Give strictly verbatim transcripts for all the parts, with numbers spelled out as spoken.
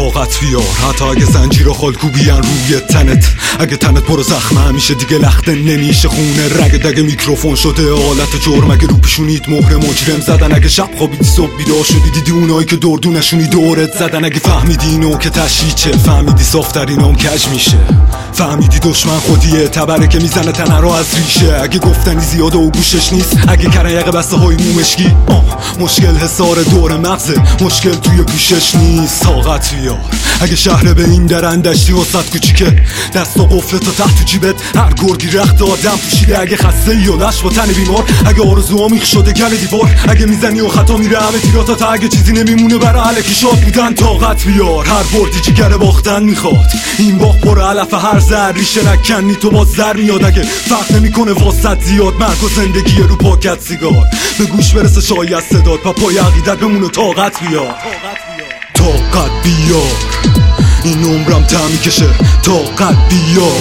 طاقت بیار، حتی اگه زنجیر و خالکوبیان روی تنت، اگه تنت برو زخمه همیشه دیگه لخته نمیشه خونه، رگ دگ میکروفون شده آلت جرم، اگه رو پیشونیت مهر مجرم زدن، اگه شب خوابیدی صبح بیدار شدی دیدی اونایی که دردونشونی دورت زدن، اگه فهمیدی اینو که تشییچه، فهمیدی صافترینام کج میشه، فهمیدی دشمن خودیه تبره که میزنه تنه رو از ریشه، اگه گفتنی زیاده و گوشش نیست، اگه کرن یقه بسته های مومشگی، مشکل حسار دور مغزه، مشکل توی گوشش نیست. طاقت بیار، اگه شهر به این درندشتی وسط کوچیکه، دست و قفل تا تحت تو جیبت، هر گرگی رخت آدم پوشیده، اگه خسته ای و لش با تن بیمار، اگه آرزوها میخ شده گل دیوار، اگه میزنی و خطا میره همه تیراتا، تا اگه چیزی نمیمونه برای علکی شاد بودن. طاقت بیار، هر بردی جیگر باختن میخواد، این باخت پر علف هر زر ریشه نکنی تو باز زر میاد، اگه فرق نمیکنه واسط زیاد مرگ و زندگی رو پاکت سیگار، به گوش برسه شاید صداد پای عقیدت بمونه. طاقت بیار، طاقت بیار، این عمرم تعمی کشه. طاقت بیار،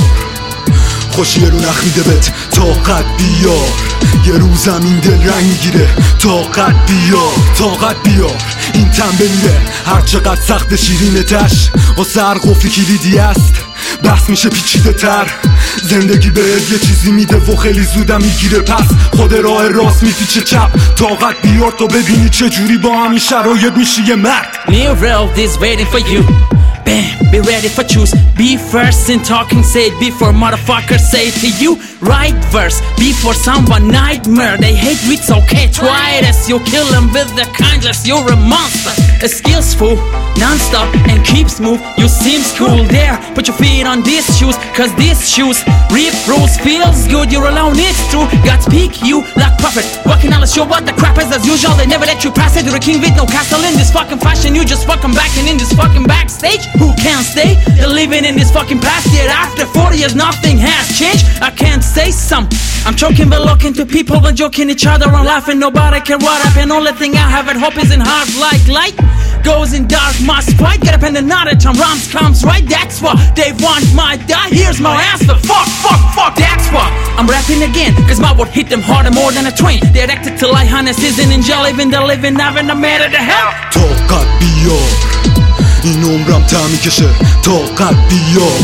خوشی رو نخ میده بهت. طاقت بیار، یه روز زمین دل رنگ میگیره. طاقت بیار، طاقت بیار، این تن بمیره هر چقدر سخت شیرینه تش، واسه هر قفلی کلیدی است بحث میشه پیچیده تر، زندگی بهت یه چیزی میده و خیلی زودم میگیره پس، خود راه راست میپیچه چپ. طاقت بیار تا ببینی چجوری با همین شرایط میشی یه مرد. New world is waiting for you. Bam, be ready for choose. Be first in talking, say it before motherfuckers say it to you. Right verse, before someone nightmare. They hate you, it's okay, try this. You kill them with the kindness, you're a monster. A skillful, non-stop and keeps move. You seem cool there, put your feet on these shoes, cause these shoes rip rules, feels good, you're alone, it's true. God speak you like prophet, walking on the show what the crap is as usual. They never let you pass it, you're a king with no castle in this fucking fashion. You just fucking backing in this fucking backstage. Who can't stay? They're living in this fucking past yet after forty years nothing has changed. I can't say some. I'm choking but looking to people but joking each other and laughing. Nobody can what up and only thing I have at hope is in heart like light goes in dark must fight. Get up and another time rhymes comes right. That's why they want my die. Here's my answer. Fuck, fuck, fuck. That's why I'm rapping again, cause my word hit them harder more than a train. They're acted to lie honest isn't in jail even they're living having a matter to hell. طاقت بیار، این عمرم تعمی کشه. طاقت بیار،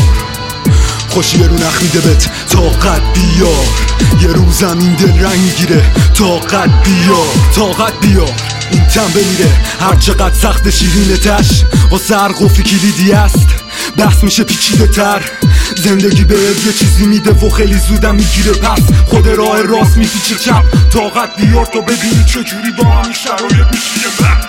خوشی رو نخ میده بهت. طاقت بیار، یه روز زمین دل رنگ میگیره. طاقت بیار، طاقت بیار، این تن بمیره هر چقدر سخت شیرینه تش، واسه هر قفلی کلیدی است بحث میشه پیچیده تر، زندگی بهت یه چیزی میده و خیلی زودم میگیره پس، خود راه راست میپیچه چپ. طاقت بیار تا ببینی چجوری با همین شرایط میشه یه مرد.